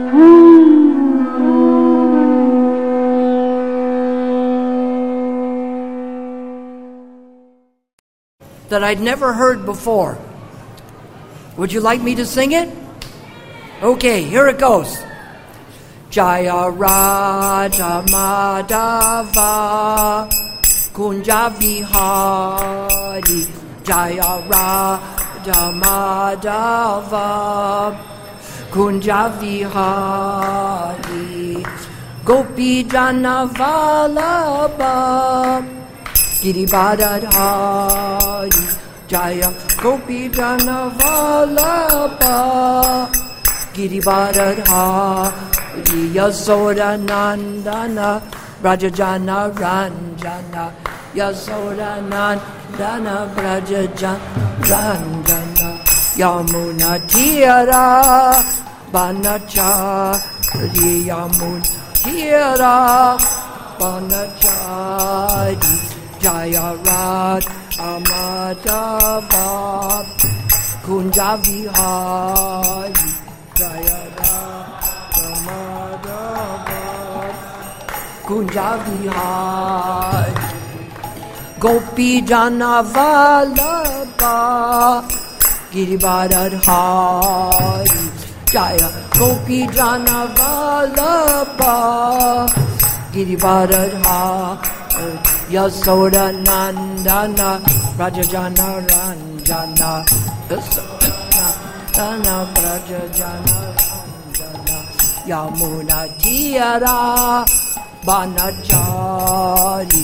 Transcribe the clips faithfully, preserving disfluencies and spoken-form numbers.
that I'd never heard before. Would you like me to sing it? Okay, here it goes. Jaya Raja Madhava Kunja Vihari Jaya Raja Madhava Kunja Vihari Gopi Jana Vallabha Girivardhari Jaya Gopi Jana Vallabha Girivardhari Yasoda Nandana Brajajana Ranjana Yasoda Nandana Brajajana Ranjana Yamuna Tira Banachari Yamuna Tira Banachari Jaya Radha Madhava Kunja Vihari Jaya Radha Madhava Kunja Vihari Gopi Jana Vallabha Girivardhari Jaya Gopi Jana Vallabha Girivardhari Yasoda Nandana Brajajana Ranjana Yasoda Nandana Brajajana Ranjana Yamuna Tira Banachari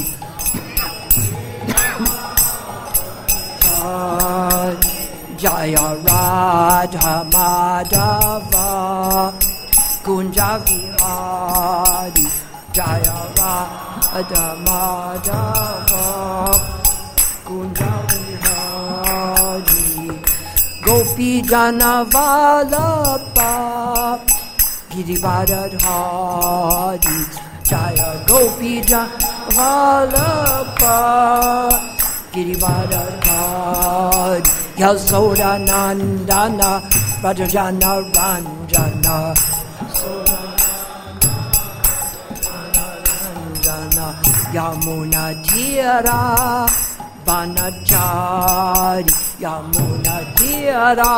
Jaya Radha Madhava Kunja Vihari Jaya Radha Madhava Kunja Vihari Gopi Jana Vallabha Girivardhari Jaya Gopi Jana Vallabha Girivardhari Yasoda Nandana Brajajana Ranjana Yamuna Tira Banachari Yamuna Tira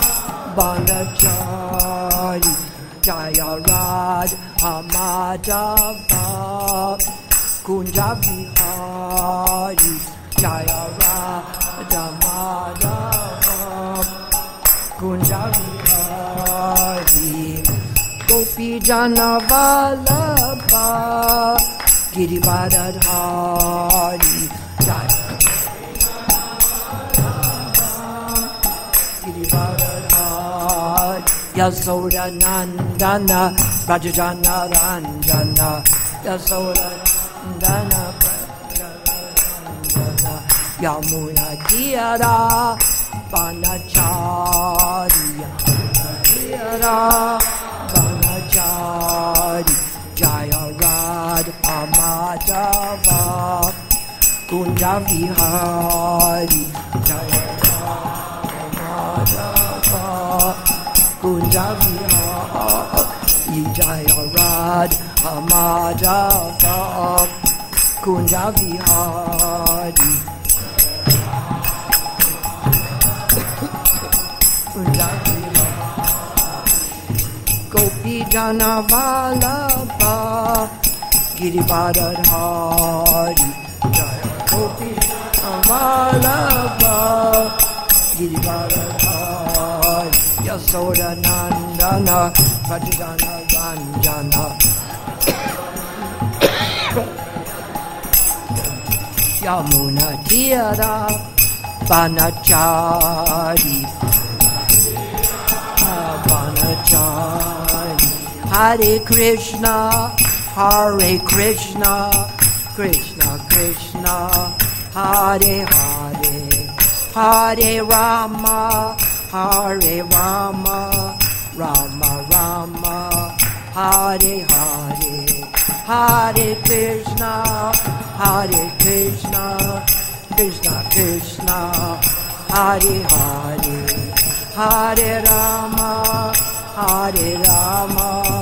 Banachari Jaya Radha Madhava Kunja Vihari Jaya Radha Madhava Kunja Vihari Gopi Jana Vallabha Girivardhari Jaya Girivardhari Yasoda Nandana Brajajana Ranjana Yasoda Nandana Brajajana Ranjana Yamuna Tira Banachari Yamuna Tira Banachari Jaya Radha Madhava Kunja Vihari Jaya Radha Madhava Kunja Vihari Jaya Radha Madhava Kunja Vihari Kunja Gopi Jana Vallabha Girivardhari Jaya Gopi Jana Vallabha Girivardhari Yasoda Nandana Brajajana Ranjana Yamuna Tira Banachari Banachari Hare Krishna, Hare Krishna, Krishna Krishna, Hare Hare, Hare Rama, Hare Rama, Rama Rama, Hare Hare, Hare Krishna, Hare Krishna, Krishna Krishna, Hare Hare, Hare Rama, Hare Rama,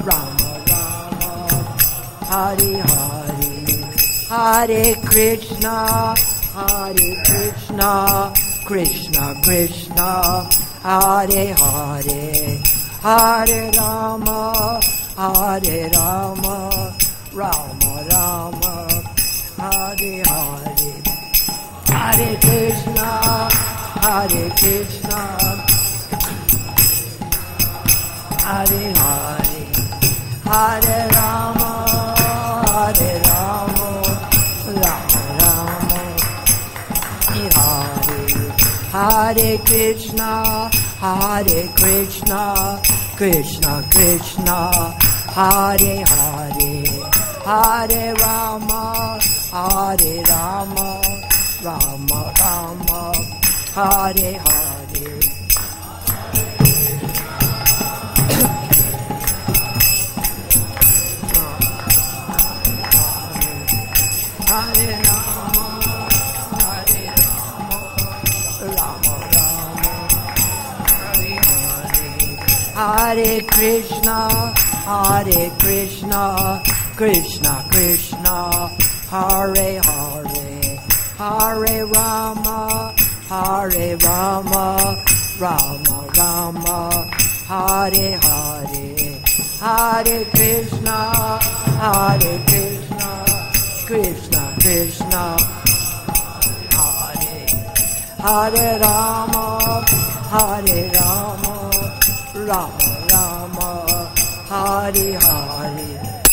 Rama Rama, Hare Hare, Hare Krishna, Hare Krishna, Krishna Krishna, Hare Hare, Hare Rama, Hare Rama, Rama Rama, Hare Hare, Hare Krishna, Hare Krishna, Hare Hare, Hare Rama, Hare Rama, Rama Rama, Hare Hare, Hare Krishna, Hare Krishna, Krishna Krishna, Hare Hare, Hare Rama, Hare Rama, Rama Rama, Hare Hare. Hare Rama, Hare Rama, Rama Rama, Hare Hare. Hare Krishna, Hare Krishna, Krishna Krishna, Hare Hare, Hare Rama, Hare Rama, Rama Rama, Hare Hare, Hare Krishna, Hare Krishna, Krishna Krishna, Hare Hare Rama, Hare Rama, Rama Rama, Hare Hare.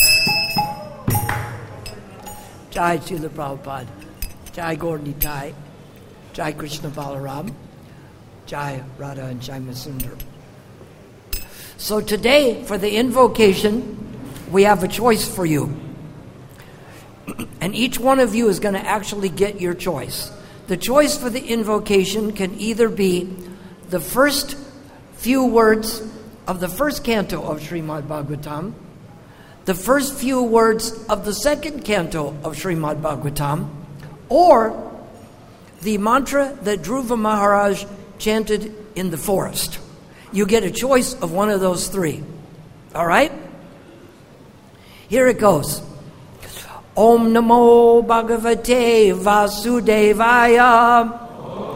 Jai Srila Prabhupada, Jai Gaur Nitai, Jai Krishna Balaram, Jai Radha and Jai Sundar. So today, for the invocation, we have a choice for you. And each one of you is going to actually get your choice. The choice for the invocation can either be the first few words of the first canto of Srimad Bhagavatam, the first few words of the second canto of Srimad Bhagavatam, or the mantra that Dhruva Maharaj chanted in the forest. You get a choice of one of those three. All right? Here it goes. Om Namo Bhagavate Vasudevaya.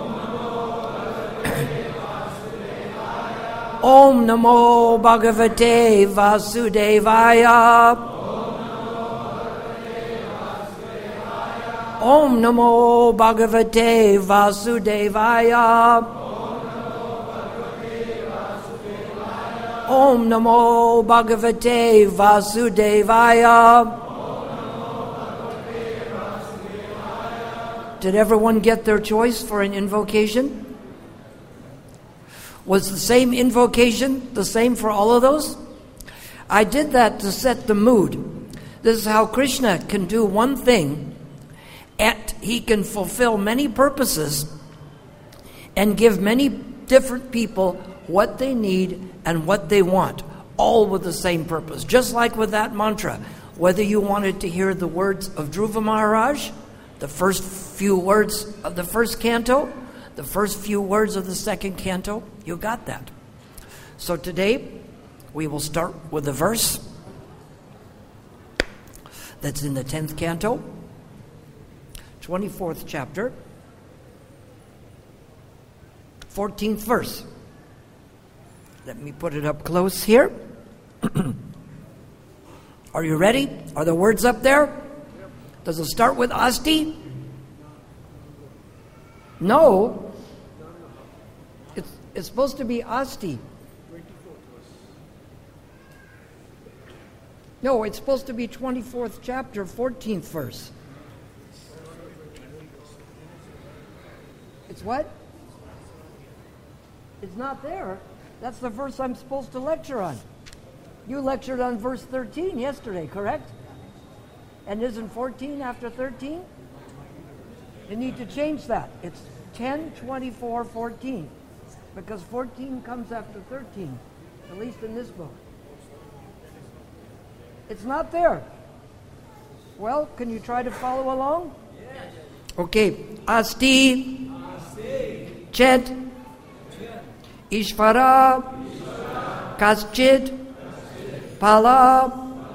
Om Namo Bhagavate Vasudevaya. Om Namo Bhagavate Vasudevaya. Om Namo Bhagavate Vasudevaya. Did everyone get their choice for an invocation? Was the same invocation the same for all of those? I did that to set the mood. This is how Krishna can do one thing, and he can fulfill many purposes and give many different people what they need and what they want, all with the same purpose. Just like with that mantra, whether you wanted to hear the words of Dhruva Maharaj, the first few words of the first canto, the first few words of the second canto, you got that. So today, we will start with a verse that's in the tenth canto, twenty-fourth chapter, fourteenth verse. Let me put it up close here. Are you ready? Are the words up there? Does it start with Asti? No. It's, it's supposed to be Asti. No, it's supposed to be twenty-fourth chapter, fourteenth verse. It's what? It's not there. That's the verse I'm supposed to lecture on. You lectured on verse thirteen yesterday, correct? And isn't fourteen after thirteen? You need to change that. It's ten, twenty-four, fourteen. Because fourteen comes after thirteen, at least in this book. It's not there. Well, can you try to follow along? Yes. Okay. Asti. Asti. Chet. Ishvara. Ishvara. Kaschid. Pala,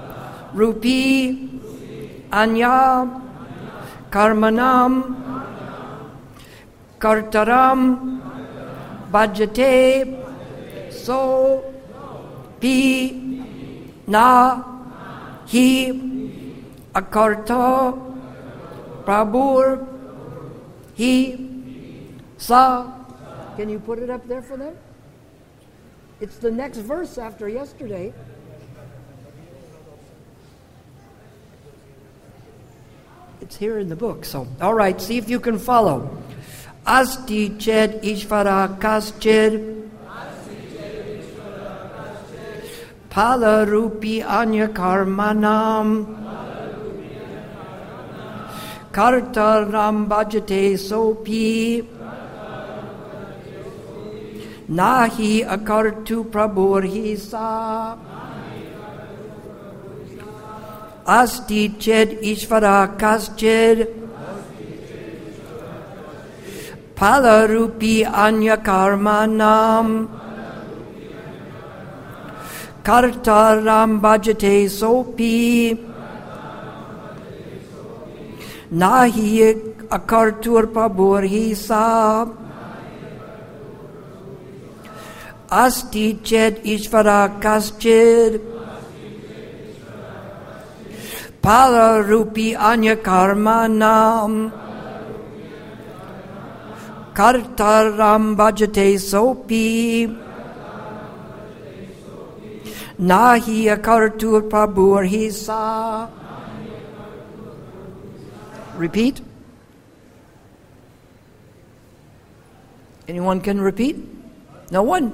Rupi, Anya, Karmanam, Kartaram, Bhajate, So, Pi, Na, Hi, Akarta, Prabhur, He, Sa. Can you put it up there for them? It's the next verse after yesterday. It's here in the book. So, all right, see if you can follow. Asti ched Ishvara kaschid Pala rupi anya karmanam Karta ram bhajate sopi Nahi akartu prabhur hi sa Asti ched Ishvara kaschid Pala rupi anya karmanam Karta ram bhajate sopi Nahi akartur prabhur hi sa Asti ched Ishvara kaschid Pala rupi anya karmanam Karta ram bhajate sopi Nahi akartur prabhur hi sa. Repeat. Anyone can repeat? No one?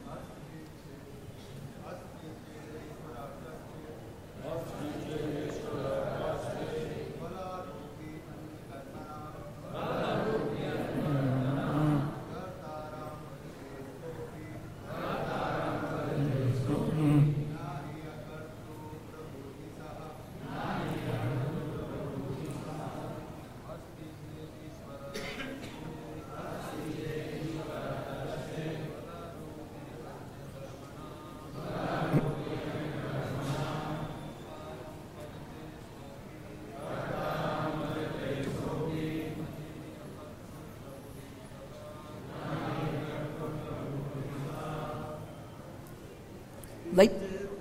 Late.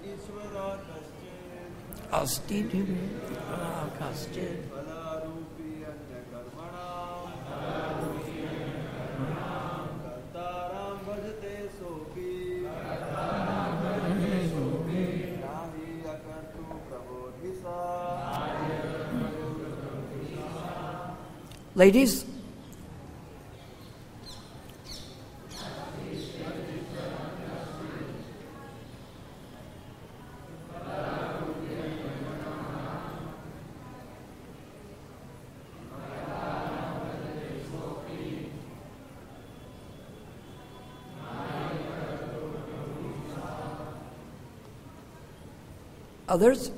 Asti kaschid. Ladies. Others?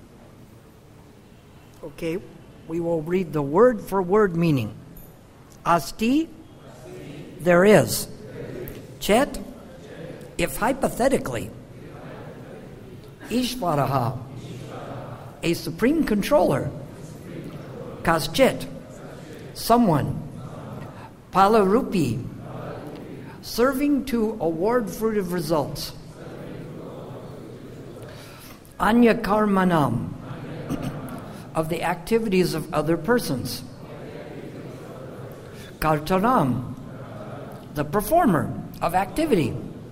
Okay, we will read the word for word meaning. Asti, there is. Chet, if hypothetically, Ishvaraha, a supreme controller, Kaschit, someone, Palarupi, serving to award fruitive results. Anya karmanam, of the activities of other persons. Kartaram, the performer of activity.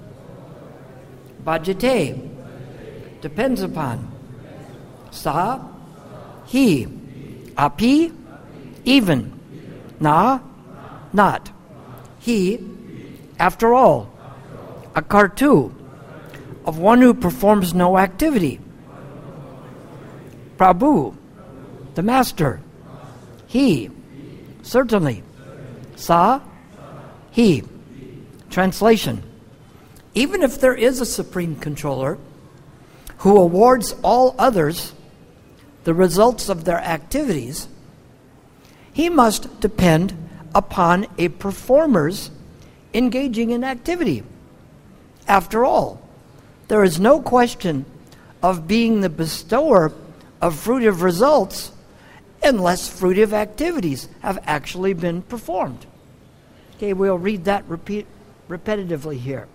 Bhajate, depends upon. Sa, he. Api, even. Na, not. He, after all. Akartu, of one who performs no activity. Prabhu, the master. He, certainly. Sa, he. Translation. Even if there is a supreme controller who awards all others the results of their activities, he must depend upon a performer's engaging in activity. After all, there is no question of being the bestower of fruitive results unless fruitive activities have actually been performed. Okay, we'll read that repeat repetitively here.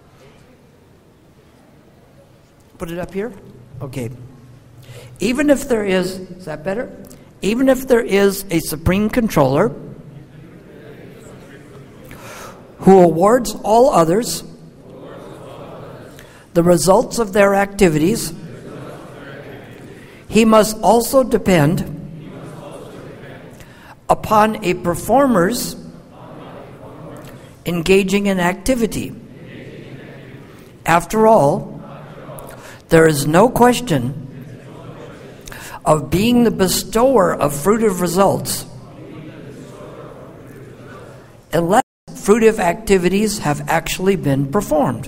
Put it up here? Okay. Even if there is, is that better? Even if there is a supreme controller who awards all others the results of their activities, he must also depend upon a performer's engaging in activity. After all, there is no question of being the bestower of fruitive results unless fruitive activities have actually been performed.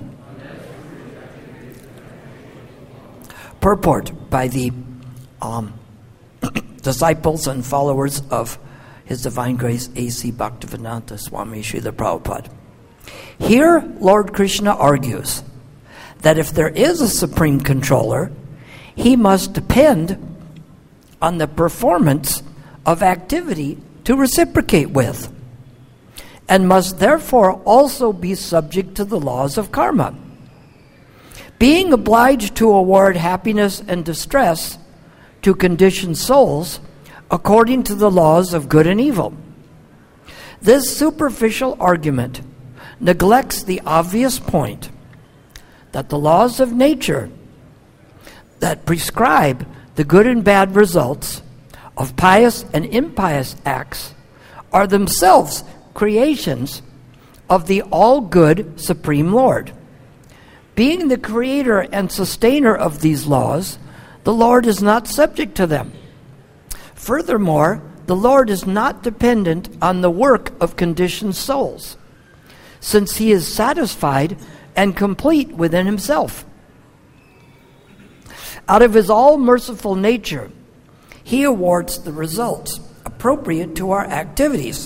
Purport by the um, disciples and followers of His Divine Grace A C Bhaktivedanta Swami Srila Prabhupada. Here, Lord Krishna argues that if there is a supreme controller, he must depend on the performance of activity to reciprocate with, and must therefore also be subject to the laws of karma. Being obliged to award happiness and distress to conditioned souls according to the laws of good and evil. This superficial argument neglects the obvious point that the laws of nature that prescribe the good and bad results of pious and impious acts are themselves creations of the all-good Supreme Lord. Being the creator and sustainer of these laws, the Lord is not subject to them. Furthermore, the Lord is not dependent on the work of conditioned souls, since he is satisfied and complete within himself. Out of his all-merciful nature, he awards the results appropriate to our activities.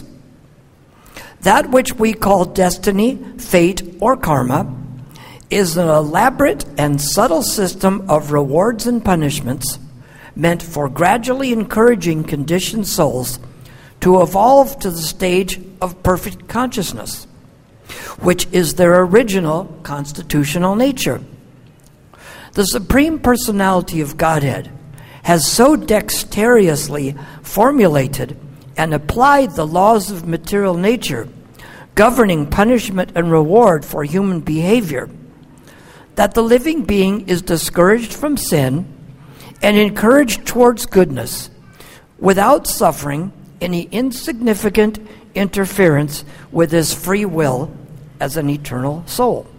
That which we call destiny, fate, or karma is an elaborate and subtle system of rewards and punishments meant for gradually encouraging conditioned souls to evolve to the stage of perfect consciousness, which is their original constitutional nature. The Supreme Personality of Godhead has so dexterously formulated and applied the laws of material nature governing punishment and reward for human behavior that the living being is discouraged from sin and encouraged towards goodness without suffering any insignificant interference with his free will as an eternal soul.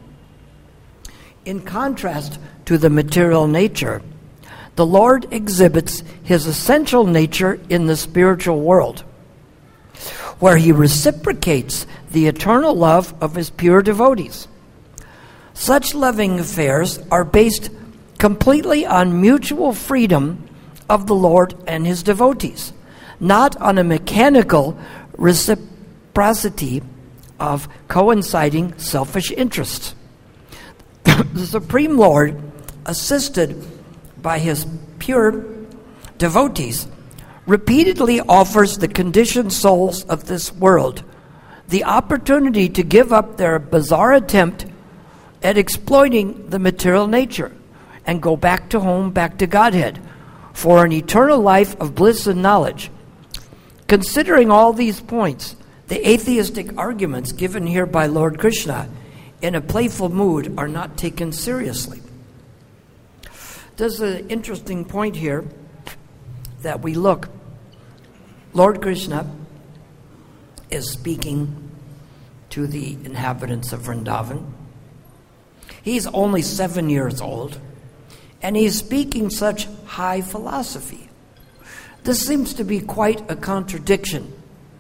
In contrast to the material nature, the Lord exhibits his essential nature in the spiritual world, where he reciprocates the eternal love of his pure devotees. Such loving affairs are based completely on mutual freedom of the Lord and his devotees, not on a mechanical reciprocity of coinciding selfish interests. The Supreme Lord, assisted by his pure devotees, repeatedly offers the conditioned souls of this world the opportunity to give up their bizarre attempt at exploiting the material nature and go back to home, back to Godhead, for an eternal life of bliss and knowledge. Considering all these points, the atheistic arguments given here by Lord Krishna in a playful mood are not taken seriously. There's an interesting point here that we look. Lord Krishna is speaking to the inhabitants of Vrindavan. He's only seven years old, and he's speaking such high philosophy. This seems to be quite a contradiction.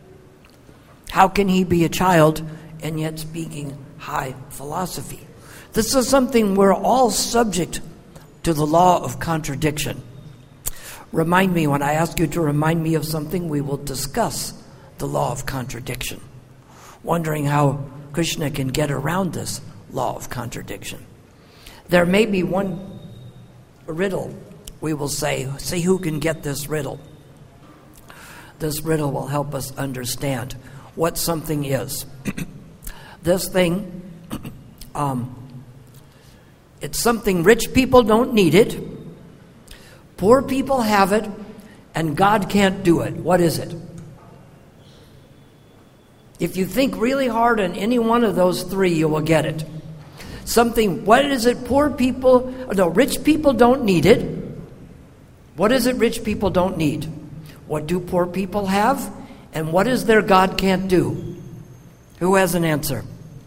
How can he be a child and yet speaking high philosophy? This is something we're all subject to the law of contradiction. Remind me, when I ask you to remind me of something, we will discuss the law of contradiction, wondering how Krishna can get around this law of contradiction. There may be one riddle, we will say, see who can get this riddle. This riddle will help us understand what something is. This thing, um, it's something rich people don't need it, poor people have it, and God can't do it. What is it? If you think really hard on any one of those three, you will get it. Something, what is it poor people, no, rich people don't need it. What is it rich people don't need? What do poor people have? And what is there God can't do? Who has an answer?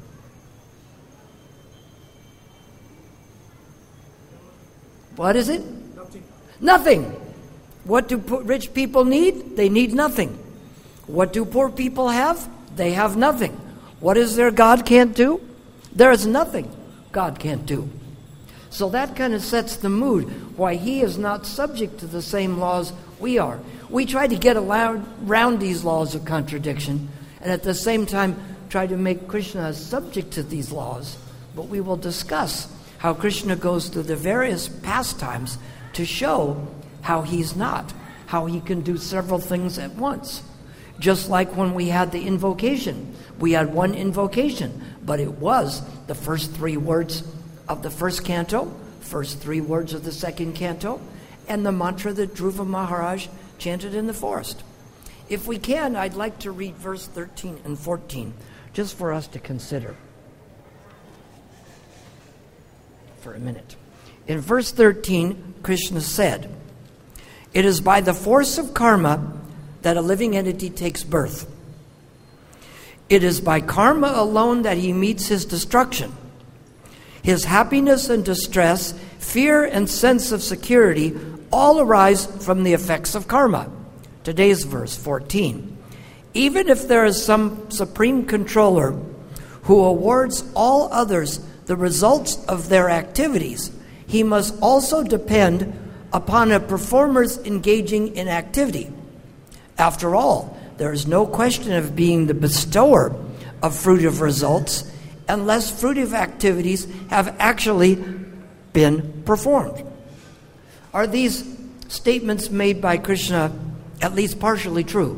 What is it? Nothing. Nothing. What do po- rich people need? They need nothing. What do poor people have? They have nothing. What is there God can't do? There is nothing God can't do. So that kind of sets the mood why he is not subject to the same laws we are. We try to get around these laws of contradiction and at the same time try to make Krishna subject to these laws. But we will discuss how Krishna goes through the various pastimes to show how he's not, how he can do several things at once. Just like when we had the invocation. We had one invocation, but it was the first three words of the first canto, first three words of the second canto, and the mantra that Dhruva Maharaj chanted in the forest. If we can, I'd like to read verse thirteen and fourteen, just for us to consider for a minute. In verse thirteen, Krishna said, "It is by the force of karma that a living entity takes birth. It is by karma alone that he meets his destruction. His happiness and distress, fear and sense of security all arise from the effects of karma." Today's verse, fourteen. "Even if there is some supreme controller who awards all others the results of their activities, he must also depend upon a performer's engaging in activity. After all, there is no question of being the bestower of fruitive results unless fruitive activities have actually been performed." Are these statements made by Krishna at least partially true?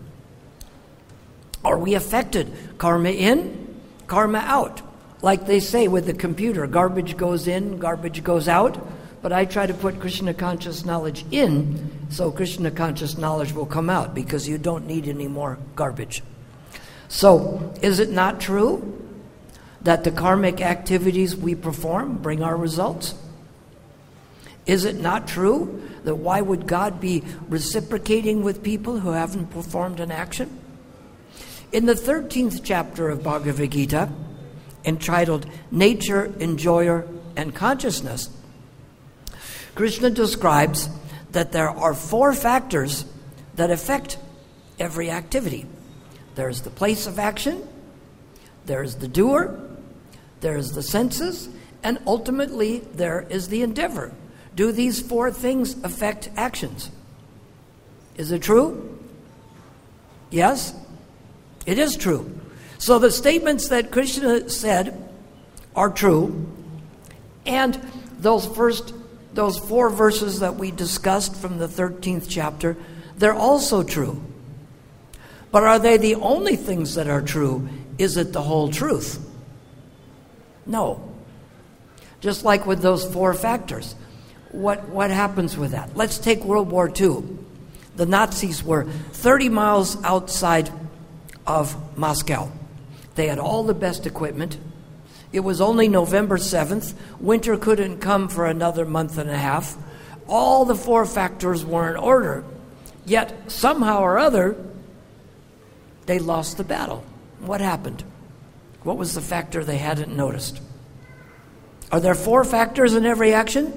Are we affected? Karma in, karma out. Like they say with the computer, garbage goes in, garbage goes out. But I try to put Krishna conscious knowledge in, so Krishna conscious knowledge will come out, because you don't need any more garbage. So, is it not true that the karmic activities we perform bring our results? Is it not true that why would God be reciprocating with people who haven't performed an action? In the thirteenth chapter of Bhagavad Gita, entitled Nature, Enjoyer, and Consciousness, Krishna describes that there are four factors that affect every activity. There's the place of action, there's the doer, there's the senses, and ultimately there is the endeavor. Do these four things affect actions? Is it true? Yes? It is true. So the statements that Krishna said are true, and those first Those four verses that we discussed from the thirteenth chapter, they're also true. But are they the only things that are true? Is it the whole truth? No. Just like with those four factors. What, what happens with that? Let's take World War Two. The Nazis were thirty miles outside of Moscow. They had all the best equipment. It was only November seventh. Winter couldn't come for another month and a half. All the four factors were in order. Yet, somehow or other, they lost the battle. What happened? What was the factor they hadn't noticed? Are there four factors in every action?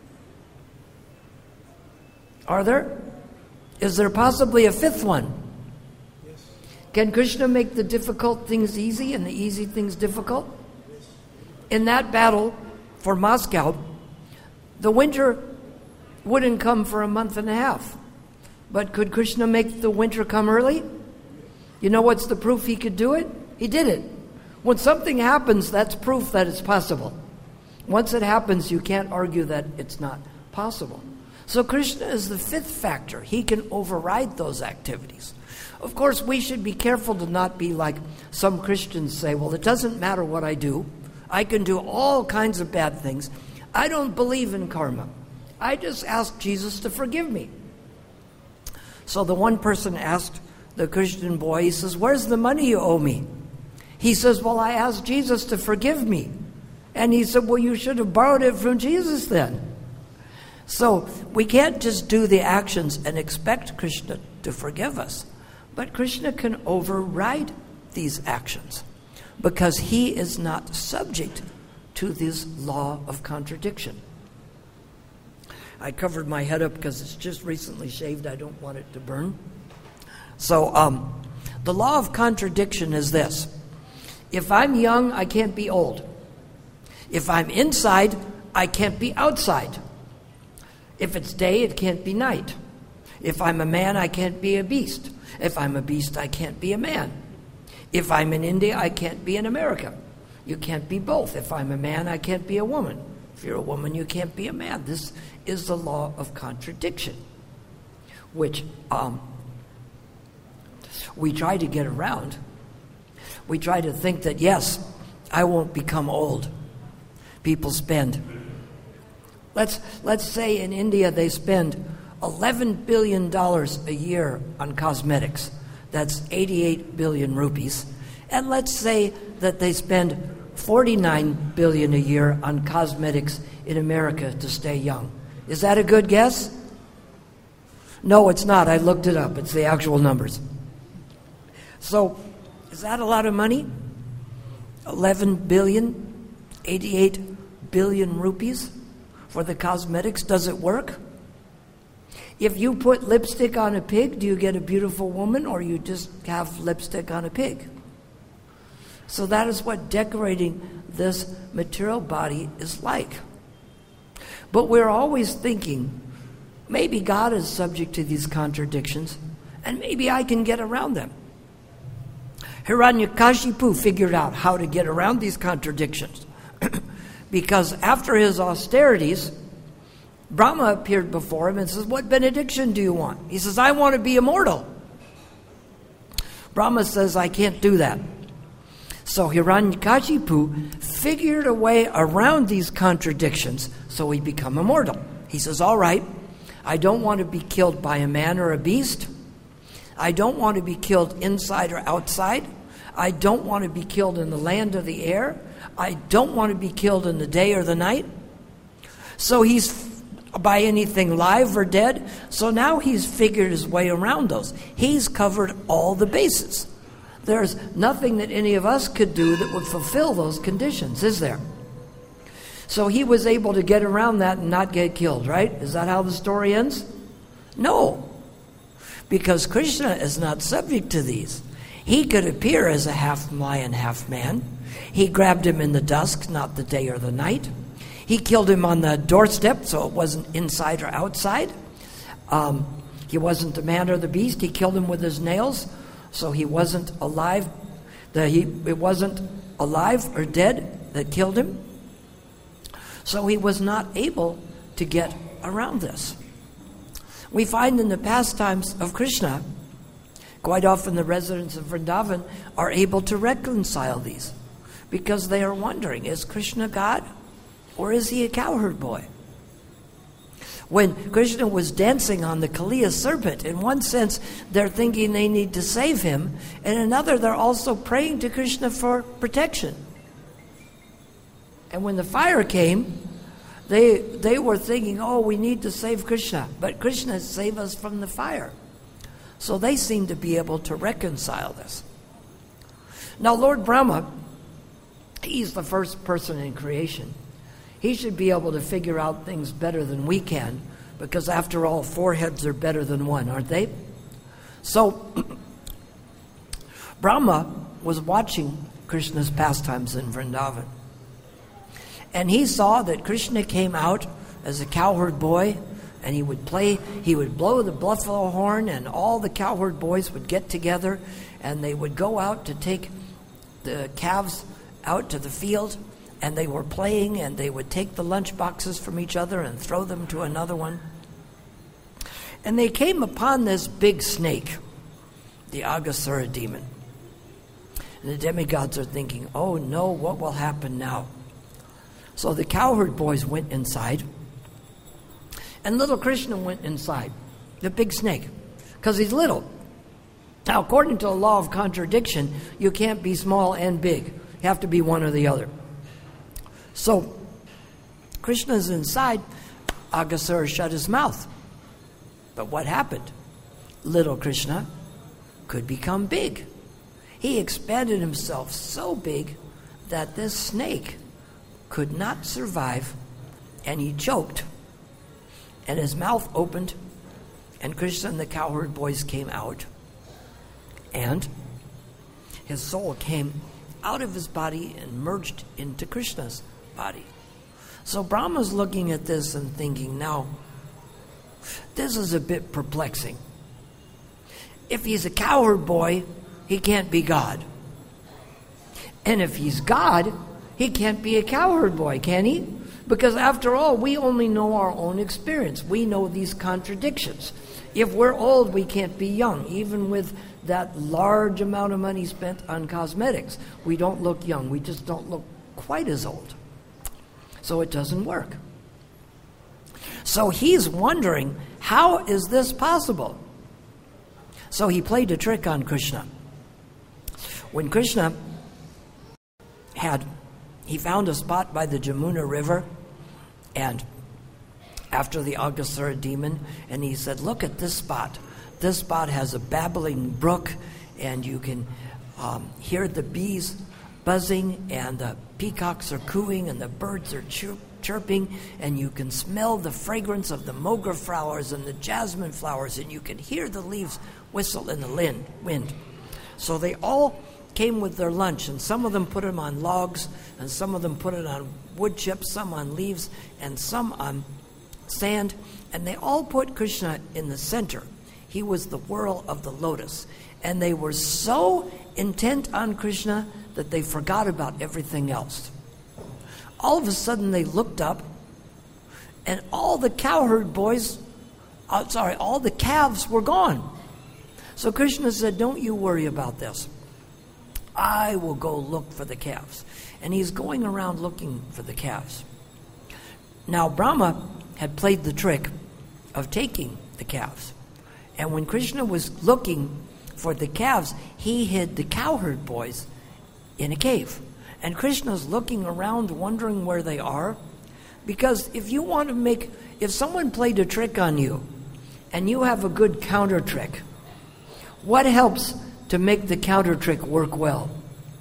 Are there? Is there possibly a fifth one? Yes. Can Krishna make the difficult things easy and the easy things difficult? In that battle for Moscow, the winter wouldn't come for a month and a half. But could Krishna make the winter come early? You know what's the proof he could do it? He did it. When something happens, that's proof that it's possible. Once it happens, you can't argue that it's not possible. So Krishna is the fifth factor. He can override those activities. Of course, we should be careful to not be like some Christians say, well, it doesn't matter what I do. I can do all kinds of bad things. I don't believe in karma. I just ask Jesus to forgive me. So the one person asked the Christian boy, he says, where's the money you owe me? He says, well, I asked Jesus to forgive me. And he said, well, you should have borrowed it from Jesus then. So we can't just do the actions and expect Krishna to forgive us. But Krishna can override these actions because he is not subject to this law of contradiction. I covered my head up because it's just recently shaved. I don't want it to burn. So um, the law of contradiction is this. If I'm young, I can't be old. If I'm inside, I can't be outside. If it's day, it can't be night. If I'm a man, I can't be a beast. If I'm a beast, I can't be a man. If I'm in India, I can't be in America. You can't be both. If I'm a man, I can't be a woman. If you're a woman, you can't be a man. This is the law of contradiction, which um, we try to get around. We try to think that, yes, I won't become old. People spend, let's, let's say in India they spend eleven billion dollars a year on cosmetics. That's eighty-eight billion rupees. And let's say that they spend forty-nine billion dollars a year on cosmetics in America to stay young. Is that a good guess? No, it's not. I looked it up. It's the actual numbers. So, is that a lot of money? eleven billion, eighty-eight billion rupees for the cosmetics. Does it work? If you put lipstick on a pig, do you get a beautiful woman, or you just have lipstick on a pig? So that is what decorating this material body is like. But we're always thinking, maybe God is subject to these contradictions, and maybe I can get around them. Hiranyakashipu figured out how to get around these contradictions. Because after his austerities, Brahma appeared before him and says, what benediction do you want? He says, I want to be immortal. Brahma says, I can't do that. So Hiranyakashipu figured a way around these contradictions so he become immortal. He says, all right, I don't want to be killed by a man or a beast. I don't want to be killed inside or outside. I don't want to be killed in the land or the air. I don't want to be killed in the day or the night. So he's by anything live or dead. So now he's figured his way around those. He's covered all the bases. There's nothing that any of us could do that would fulfill those conditions, is there? So he was able to get around that and not get killed, right? Is that how the story ends? No. Because Krishna is not subject to these. He could appear as a half lion, half man. He grabbed him in the dusk, not the day or the night. He killed him on the doorstep, so it wasn't inside or outside. Um, he wasn't the man or the beast. He killed him with his nails, so he wasn't alive. The, he, it wasn't alive or dead that killed him. So he was not able to get around this. We find in the pastimes of Krishna, quite often the residents of Vrindavan are able to reconcile these because they are wondering, is Krishna God or is he a cowherd boy? When Krishna was dancing on the Kaliya serpent, in one sense they're thinking they need to save him, and in another they're also praying to Krishna for protection. And when the fire came, They they were thinking, oh, we need to save Krishna. But Krishna saved us from the fire. So they seem to be able to reconcile this. Now, Lord Brahma, he's the first person in creation. He should be able to figure out things better than we can, because after all, four heads are better than one, aren't they? So Brahma was watching Krishna's pastimes in Vrindavan. And he saw that Krishna came out as a cowherd boy, and he would play, he would blow the buffalo horn, and all the cowherd boys would get together, and they would go out to take the calves out to the field. and they were playing, and they would take the lunch boxes from each other and throw them to another one. And they came upon this big snake, the Aghasura demon. And the demigods are thinking, oh no, what will happen now? So the cowherd boys went inside, and little Krishna went inside, the big snake, because he's little. Now, according to the law of contradiction, you can't be small and big. You have to be one or the other. So Krishna's inside, Aghasura shut his mouth. But what happened? Little Krishna could become big. He expanded himself so big that this snake could not survive, and he choked, and his mouth opened, and Krishna and the cowherd boys came out, and his soul came out of his body and merged into Krishna's body. So Brahma's looking at this and thinking, now, this is a bit perplexing. If he's a cowherd boy, he can't be God. And if he's God, he can't be a cowherd boy, can he? Because after all, we only know our own experience. We know these contradictions. If we're old, we can't be young. Even with that large amount of money spent on cosmetics, we don't look young. We just don't look quite as old. So it doesn't work. So he's wondering, how is this possible? So he played a trick on Krishna. When Krishna had, he found a spot by the Jamuna River, and after the Aghasura demon, and he said, look at this spot. This spot has a babbling brook, and you can um, hear the bees buzzing, and the peacocks are cooing, and the birds are chirp, chirping, and you can smell the fragrance of the mogra flowers and the jasmine flowers, and you can hear the leaves whistle in the wind. So they all came with their lunch, and some of them put them on logs, and some of them put it on wood chips, some on leaves, and some on sand, and they all put Krishna in the center. He was the whirl of the lotus, and they were so intent on Krishna that they forgot about everything else. All of a sudden they looked up, and all the cowherd boys, uh, sorry, all the calves were gone. So Krishna said, don't you worry about this. I will go look for the calves. And he's going around looking for the calves. Now Brahma had played the trick of taking the calves. And when Krishna was looking for the calves, he hid the cowherd boys in a cave. And Krishna's looking around wondering where they are. Because if you want to make, if someone played a trick on you and you have a good counter trick, what helps to make the counter trick work well?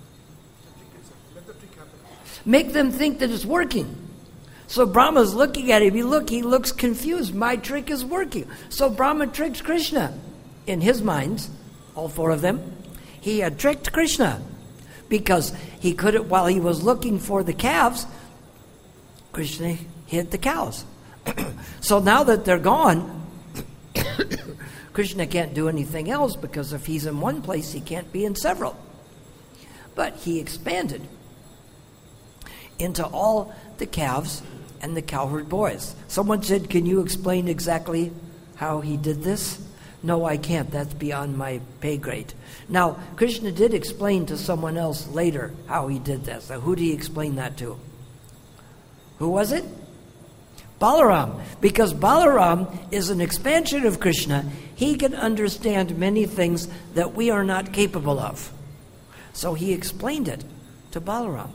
Make them think that it's working. So Brahma's looking at him. He look, he looks confused. My trick is working. So Brahma tricks Krishna. In his minds, all four of them, he had tricked Krishna. Because he could have, while he was looking for the calves, Krishna hid the cows. So now that they're gone, Krishna can't do anything else, because if he's in one place, he can't be in several. But he expanded into all the calves and the cowherd boys. Someone said, can you explain exactly how he did this? No, I can't. That's beyond my pay grade. Now, Krishna did explain to someone else later how he did this. Now, who did he explain that to? Who was it? Balaram. Because Balaram is an expansion of Krishna. He can understand many things that we are not capable of. So he explained it to Balaram.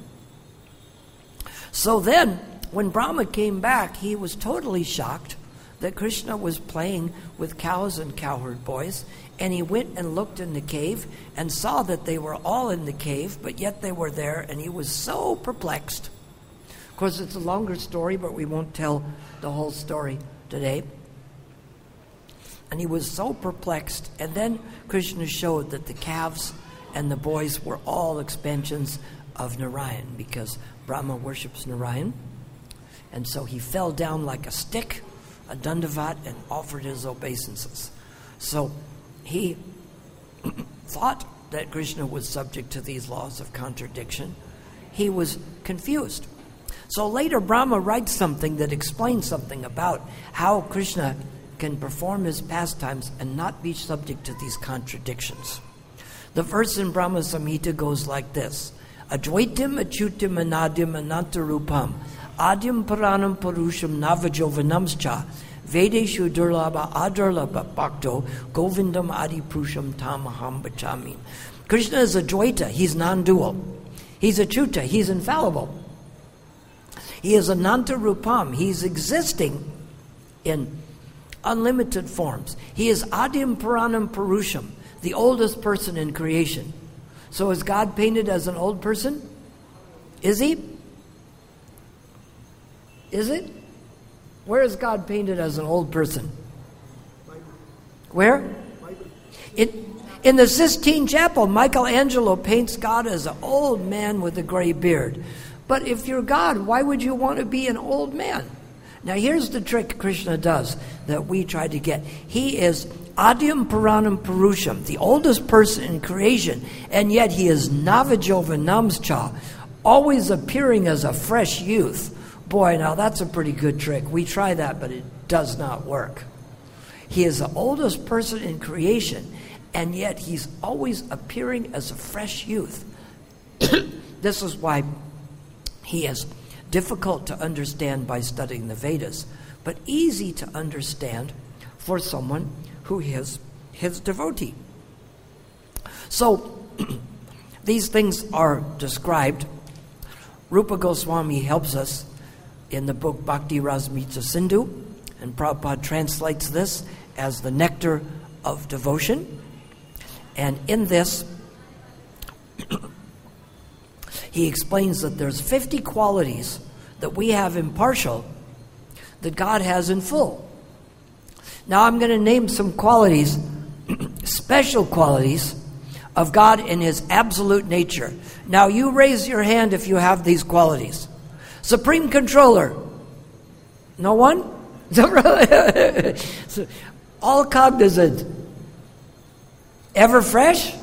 So then, when Brahma came back, he was totally shocked that Krishna was playing with cows and cowherd boys, and he went and looked in the cave and saw that they were all in the cave, but yet they were there, and he was so perplexed. Of course, it's a longer story, but we won't tell the whole story today. And he was so perplexed, and then Krishna showed that the calves and the boys were all expansions of Narayan, because Brahma worships Narayan. And so he fell down like a stick, a dandavat, and offered his obeisances. So he thought that Krishna was subject to these laws of contradiction. He was confused. So later Brahma writes something that explains something about how Krishna can perform his pastimes and not be subject to these contradictions. The verse in Brahma Samhita goes like this: Advaitam achyutam anadyam anantarupam adyam paranam parusham navajovanamscha vedeshu durlabha adurlabha bhakto govindam adipurusham tamaham bhajami. Krishna is Advaita, he's non-dual. He's achyuta, he's infallible. He is anantarupam, he's existing in unlimited forms. He is adyam paranam parusham, the oldest person in creation. So is God painted as an old person? Is he? Is it? Where is God painted as an old person? Where? In, in the Sistine Chapel, Michelangelo paints God as an old man with a gray beard. But if you're God, why would you want to be an old man? Now here's the trick Krishna does that we try to get. He is Adyam Puranam Purusham, the oldest person in creation, and yet he is Navajova Namscha, always appearing as a fresh youth. Boy, now that's a pretty good trick. We try that, but it does not work. He is the oldest person in creation, and yet he's always appearing as a fresh youth. This is why he is difficult to understand by studying the Vedas, but easy to understand for someone who is his devotee. So, these things are described. Rupa Goswami helps us in the book Bhakti Rasmrita Sindhu, and Prabhupada translates this as the nectar of devotion. And in this, he explains that there's fifty qualities that we have in partial that God has in full. Now I'm going to name some qualities, special qualities of God in his absolute nature. Now you raise your hand if you have these qualities. Supreme Controller. No one? All cognizant. Ever fresh?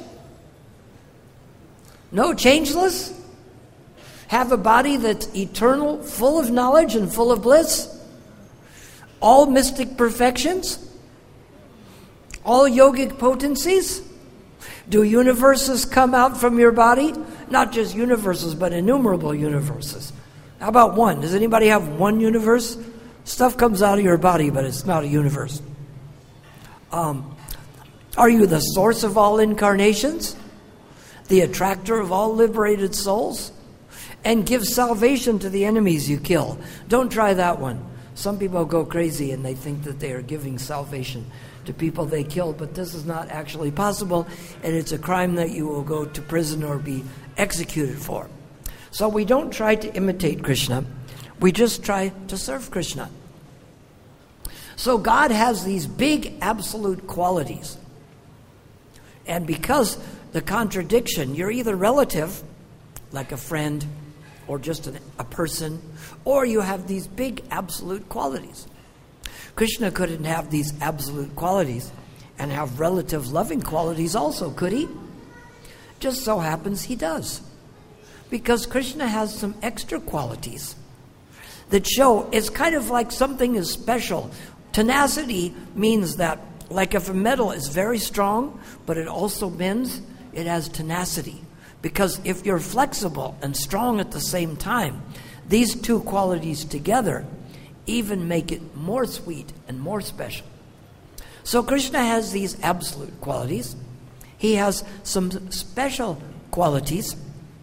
No changeless? Have a body that's eternal, full of knowledge and full of bliss? All mystic perfections? All yogic potencies? Do universes come out from your body? Not just universes, but innumerable universes. How about one? Does anybody have one universe? Stuff comes out of your body, but it's not a universe. Um, are you the source of all incarnations? The attractor of all liberated souls? And give salvation to the enemies you kill. Don't try that one. Some people go crazy and they think that they are giving salvation to people they kill, but this is not actually possible, and it's a crime that you will go to prison or be executed for. So we don't try to imitate Krishna. We just try to serve Krishna. So God has these big absolute qualities. And because the contradiction, you're either relative, like a friend, or just an, a person, or you have these big absolute qualities. Krishna couldn't have these absolute qualities and have relative loving qualities also, could he? Just so happens he does. Because Krishna has some extra qualities that show it's kind of like something is special. Tenacity means that, like if a metal is very strong, but it also bends, it has tenacity. Because if you're flexible and strong at the same time, these two qualities together even make it more sweet and more special. So Krishna has these absolute qualities. He has some special qualities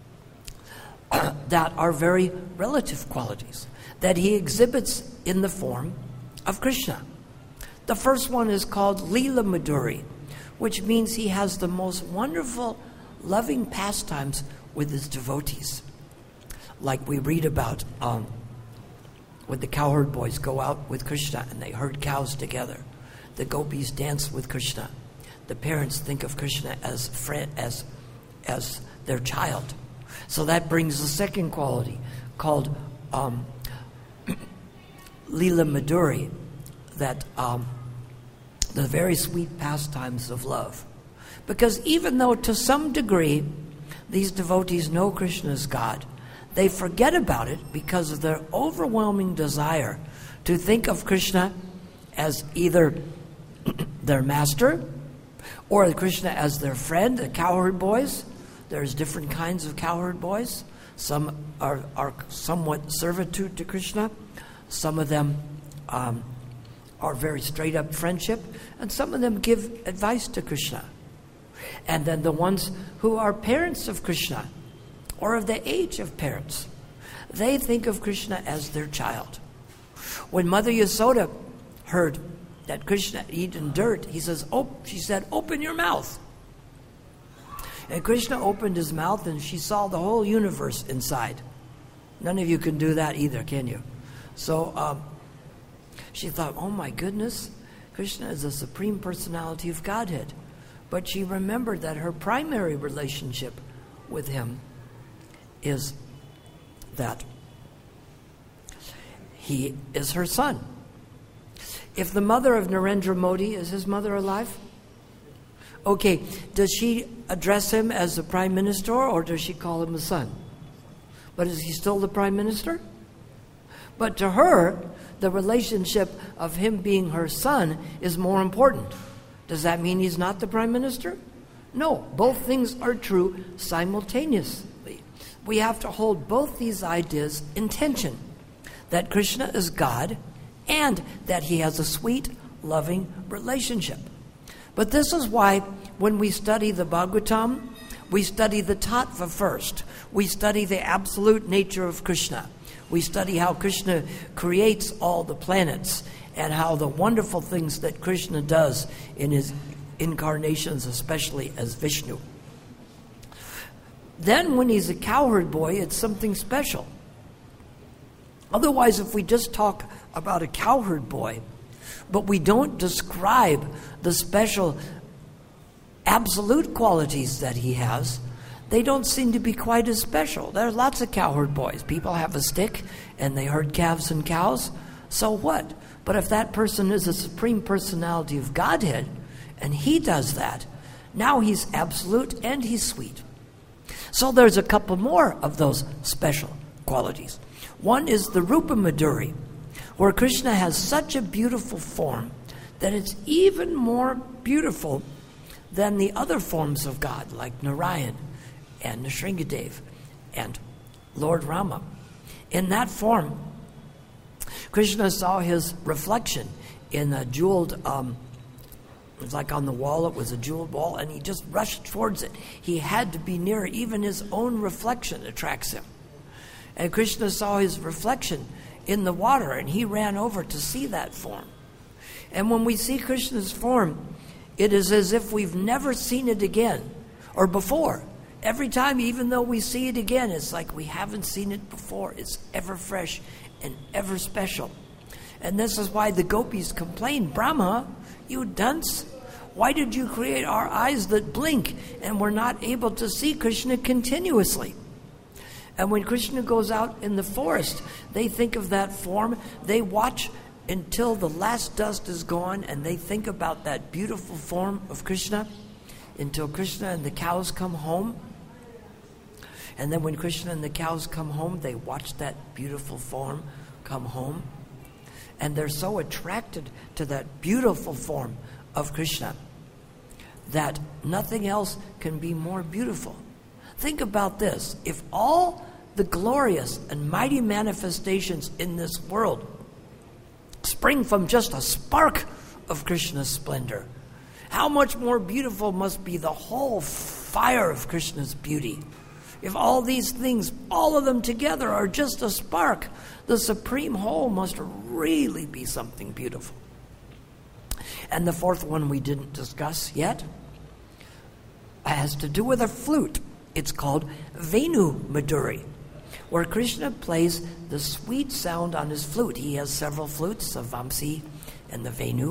that are very relative qualities that he exhibits in the form of Krishna. The first one is called Leela Madhuri, which means he has the most wonderful loving pastimes with his devotees. Like we read about um, when the cowherd boys go out with Krishna and they herd cows together. The gopis dance with Krishna. The parents think of Krishna as friend, as as their child. So that brings the second quality called um, Leela Madhuri, that um, the very sweet pastimes of love. Because even though to some degree these devotees know Krishna is God, they forget about it because of their overwhelming desire to think of Krishna as either their master or Krishna as their friend, the cowherd boys. There's different kinds of cowherd boys. Some are, are somewhat servitude to Krishna. Some of them um, are very straight-up friendship. And some of them give advice to Krishna. And then the ones who are parents of Krishna or of the age of parents, they think of Krishna as their child. When Mother Yasoda heard that Krishna had eaten dirt, he says, "Oh," she said, "Open your mouth." And Krishna opened his mouth and she saw the whole universe inside. None of you can do that either, can you? So um, she thought, oh my goodness, Krishna is the Supreme Personality of Godhead. But she remembered that her primary relationship with him is that he is her son. If the mother of Narendra Modi, is his mother alive? Okay, does she address him as the prime minister or does she call him a son? But is he still the prime minister? But to her, the relationship of him being her son is more important. Does that mean he's not the prime minister? No, both things are true simultaneously. We have to hold both these ideas in tension, that Krishna is God and that he has a sweet, loving relationship. But this is why when we study the Bhagavatam, we study the tattva first. We study the absolute nature of Krishna. We study how Krishna creates all the planets and how the wonderful things that Krishna does in his incarnations, especially as Vishnu. Then when he's a cowherd boy, it's something special. Otherwise, if we just talk about a cowherd boy, but we don't describe the special absolute qualities that he has, they don't seem to be quite as special. There are lots of cowherd boys. People have a stick and they herd calves and cows. So what? But if that person is a Supreme Personality of Godhead and he does that, now he's absolute and he's sweet. So there's a couple more of those special qualities. One is the Rupa Madhuri, where Krishna has such a beautiful form that it's even more beautiful than the other forms of God, like Narayan and Nrsingadev and Lord Rama. In that form, Krishna saw his reflection in a jeweled, um, it was like on the wall, it was a jeweled wall, and he just rushed towards it. He had to be near it. Even his own reflection attracts him. And Krishna saw his reflection in the water, and he ran over to see that form. And when we see Krishna's form, it is as if we've never seen it again or before. Every time, even though we see it again, it's like we haven't seen it before. It's ever fresh and ever special. And this is why the gopis complain, Brahma, you dunce, why did you create our eyes that blink and we're not able to see Krishna continuously? And when Krishna goes out in the forest, they think of that form. They watch until the last dust is gone, and they think about that beautiful form of Krishna until Krishna and the cows come home. And then when Krishna and the cows come home, they watch that beautiful form come home. And they're so attracted to that beautiful form of Krishna that nothing else can be more beautiful. Think about this. If all the glorious and mighty manifestations in this world spring from just a spark of Krishna's splendor, how much more beautiful must be the whole fire of Krishna's beauty? If all these things, all of them together, are just a spark, the supreme whole must really be something beautiful. And the fourth one we didn't discuss yet has to do with a flute. It's called Venu Madhuri, where Krishna plays the sweet sound on his flute. He has several flutes, the Vamsi and the Venu.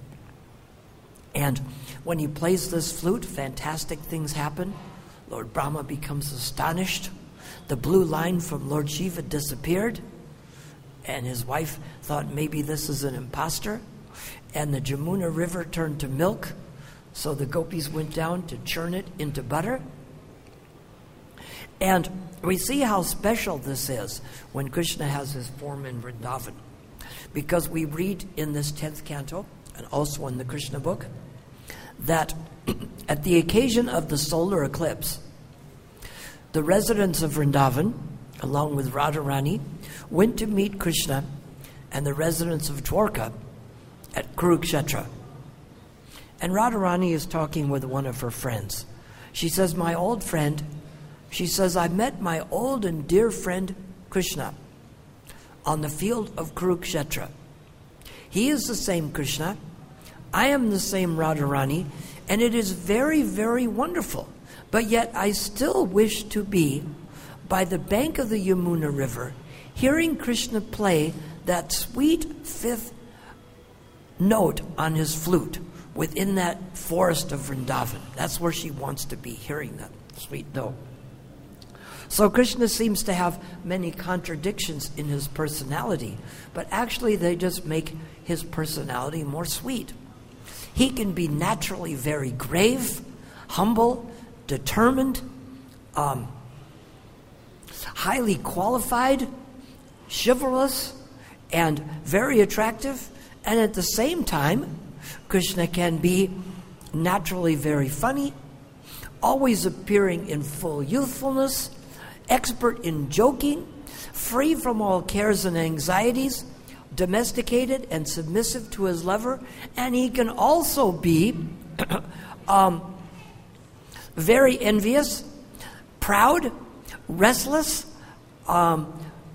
And when he plays this flute, fantastic things happen. Lord Brahma becomes astonished. The blue line from Lord Shiva disappeared, and his wife thought maybe this is an imposter. And the Jamuna River turned to milk, so the gopis went down to churn it into butter. And we see how special this is when Krishna has his form in Vrindavan. Because we read in this tenth canto, and also in the Krishna book, that at the occasion of the solar eclipse, the residents of Vrindavan, along with Radharani, went to meet Krishna and the residents of Dwarka at Kurukshetra. And Radharani is talking with one of her friends. She says, my old friend, she says, I met my old and dear friend Krishna on the field of Kurukshetra. He is the same Krishna. I am the same Radharani, and it is very, very wonderful. But yet I still wish to be by the bank of the Yamuna River, hearing Krishna play that sweet fifth note on his flute within that forest of Vrindavan. That's where she wants to be, hearing that sweet note. So Krishna seems to have many contradictions in his personality, but actually they just make his personality more sweet. He can be naturally very grave, humble, determined, um, highly qualified, chivalrous, and very attractive. And at the same time, Krishna can be naturally very funny, always appearing in full youthfulness, expert in joking, free from all cares and anxieties, domesticated and submissive to his lover. And he can also be um, very envious, proud, restless, um,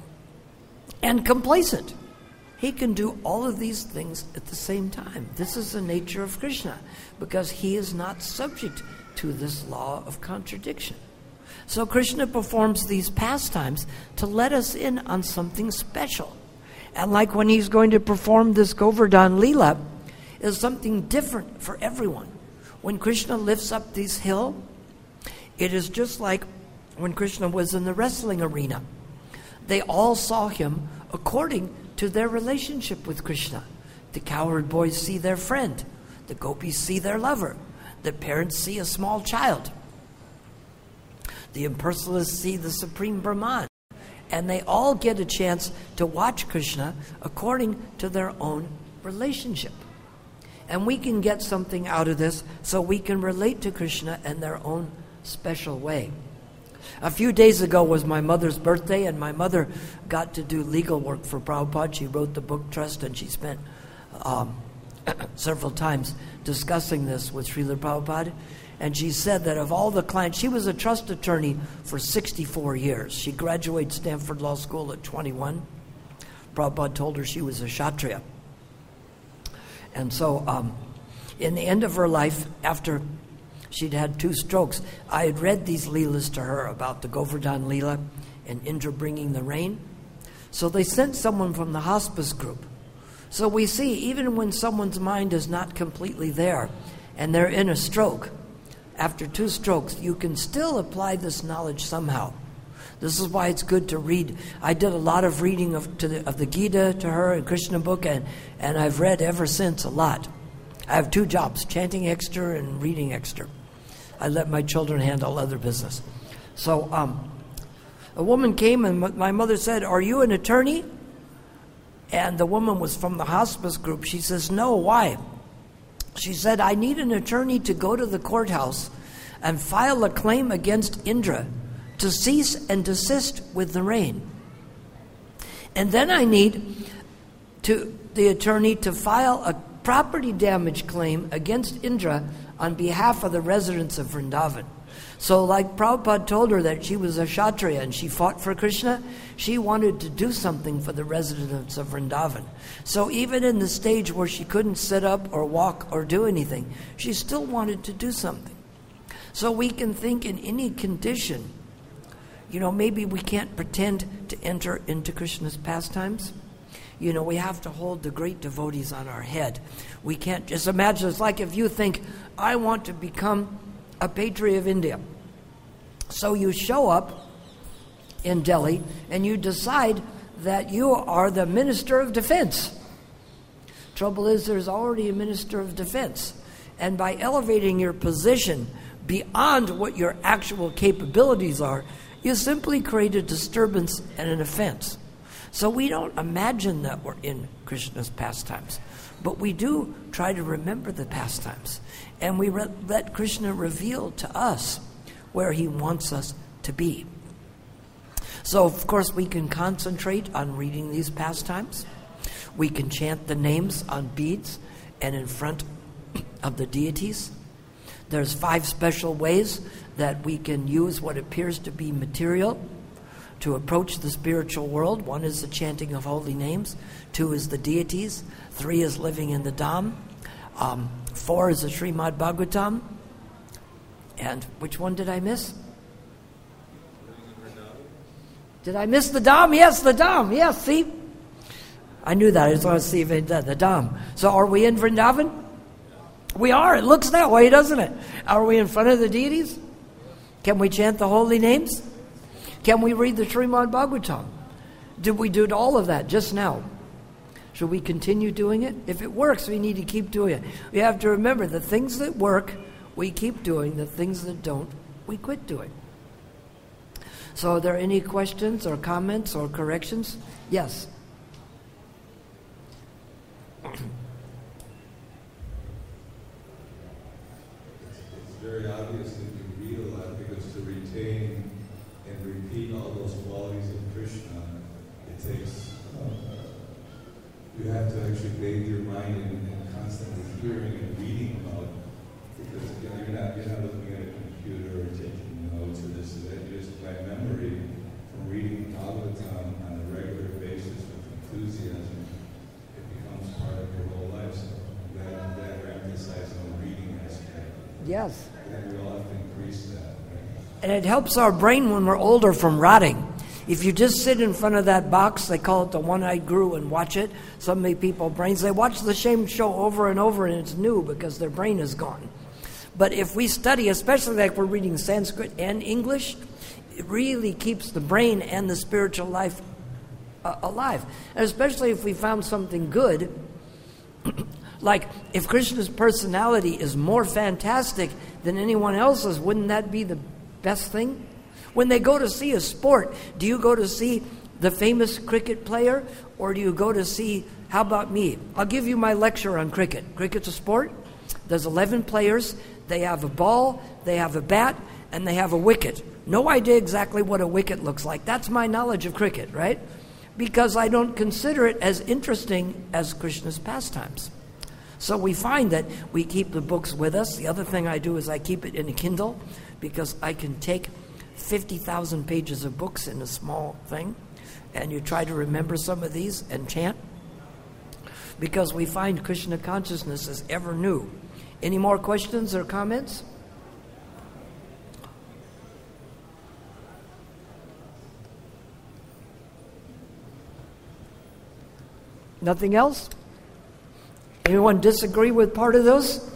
and complacent. He can do all of these things at the same time. This is the nature of Krishna, because he is not subject to this law of contradiction. So Krishna performs these pastimes to let us in on something special. And like when he's going to perform this Govardhan Leela, is something different for everyone. When Krishna lifts up this hill, it is just like when Krishna was in the wrestling arena. They all saw him according to their relationship with Krishna. The cowherd boys see their friend. The gopis see their lover. The parents see a small child. The impersonalists see the Supreme Brahman. And they all get a chance to watch Krishna according to their own relationship. And we can get something out of this so we can relate to Krishna in their own special way. A few days ago was my mother's birthday, and my mother got to do legal work for Prabhupada. She wrote the book Trust, and she spent um, several times discussing this with Srila Prabhupada. And she said that of all the clients, she was a trust attorney for sixty-four years. She graduated Stanford Law School at twenty-one. Prabhupada told her she was a Kshatriya. And so um, in the end of her life, after she'd had two strokes, I had read these Leelas to her about the Govardhan Leela and Indra bringing the rain. So they sent someone from the hospice group. So we see, even when someone's mind is not completely there and they're in a stroke, after two strokes, you can still apply this knowledge somehow. This is why it's good to read. I did a lot of reading of, to the, of the Gita to her and Krishna book, and, and I've read ever since a lot. I have two jobs, chanting extra and reading extra. I let my children handle other business. So um, a woman came, and my mother said, "Are you an attorney?" And the woman was from the hospice group. She says, "No, why?" She said, "I need an attorney to go to the courthouse and file a claim against Indra to cease and desist with the rain. And then I need to the attorney to file a property damage claim against Indra on behalf of the residents of Vrindavan." So like Prabhupada told her that she was a Kshatriya and she fought for Krishna, she wanted to do something for the residents of Vrindavan. So even in the stage where she couldn't sit up or walk or do anything, she still wanted to do something. So we can think in any condition, you know, maybe we can't pretend to enter into Krishna's pastimes. You know, we have to hold the great devotees on our head. We can't just imagine. It's like if you think, I want to become a patriot of India. So you show up in Delhi and you decide that you are the Minister of Defense. Trouble is, there's already a Minister of Defense. And by elevating your position beyond what your actual capabilities are, You simply create a disturbance and an offense. So we don't imagine that we're in Krishna's pastimes, but we do try to remember the pastimes. And we re- let Krishna reveal to us where he wants us to be. So, of course, we can concentrate on reading these pastimes. We can chant the names on beads and in front of the deities. There's five special ways that we can use what appears to be material to approach the spiritual world. One is the chanting of holy names. Two is the deities. Three is living in the Dham. Um, four is the Srimad Bhagavatam. And which one did I miss? Did I miss the Dham? Yes, the Dham. Yes, see? I knew that. I just want to see if it did. The Dham. So are we in Vrindavan? We are. It looks that way, doesn't it? Are we in front of the deities? Can we chant the holy names? Can we read the Srimad Bhagavatam? Did we do all of that just now? Should we continue doing it? If it works, we need to keep doing it. We have to remember the things that work, we keep doing. The things that don't, we quit doing. So are there any questions or comments or corrections? Yes. It's very obvious that you read a lot, because to retain and repeat all those qualities of Krishna, it takes, uh, you have to actually bathe your mind in, in constantly hearing and reading about it, because you know, you're not you're not looking at a computer or taking notes or this or that. You just by memory from reading Bhagavatam on a regular basis with enthusiasm, it becomes part of your whole life. So that that we're emphasizing on the reading aspect. Yes. And we all have to increase that. Right? And it helps our brain when we're older from rotting. If you just sit in front of that box, they call it the one-eyed guru, and watch it. So many people, brains, they watch the same show over and over, and it's new because their brain is gone. But if we study, especially like we're reading Sanskrit and English, it really keeps the brain and the spiritual life uh, alive. And especially if we found something good, like if Krishna's personality is more fantastic than anyone else's, wouldn't that be the best thing? When they go to see a sport, do you go to see the famous cricket player, or do you go to see, how about me? I'll give you my lecture on cricket. Cricket's a sport. There's eleven players. They have a ball, they have a bat, and they have a wicket. No idea exactly what a wicket looks like. That's my knowledge of cricket, right? Because I don't consider it as interesting as Krishna's pastimes. So we find that we keep the books with us. The other thing I do is I keep it in a Kindle, because I can take fifty thousand pages of books in a small thing, and you try to remember some of these and chant, because we find Krishna consciousness is ever new. Any more questions or comments? Nothing else? Anyone disagree with part of those?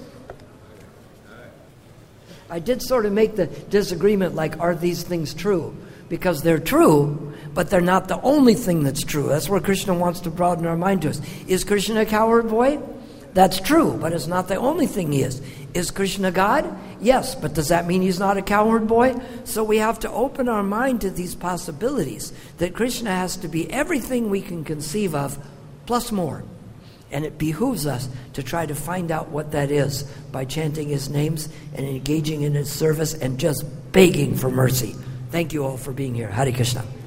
I did sort of make the disagreement like, are these things true? Because they're true, but they're not the only thing that's true. That's where Krishna wants to broaden our mind to us. Is Krishna a coward boy? That's true, but it's not the only thing he is. Is Krishna God? Yes, but does that mean he's not a coward boy? So we have to open our mind to these possibilities, that Krishna has to be everything we can conceive of, plus more. And it behooves us to try to find out what that is by chanting his names and engaging in his service and just begging for mercy. Thank you all for being here. Hare Krishna.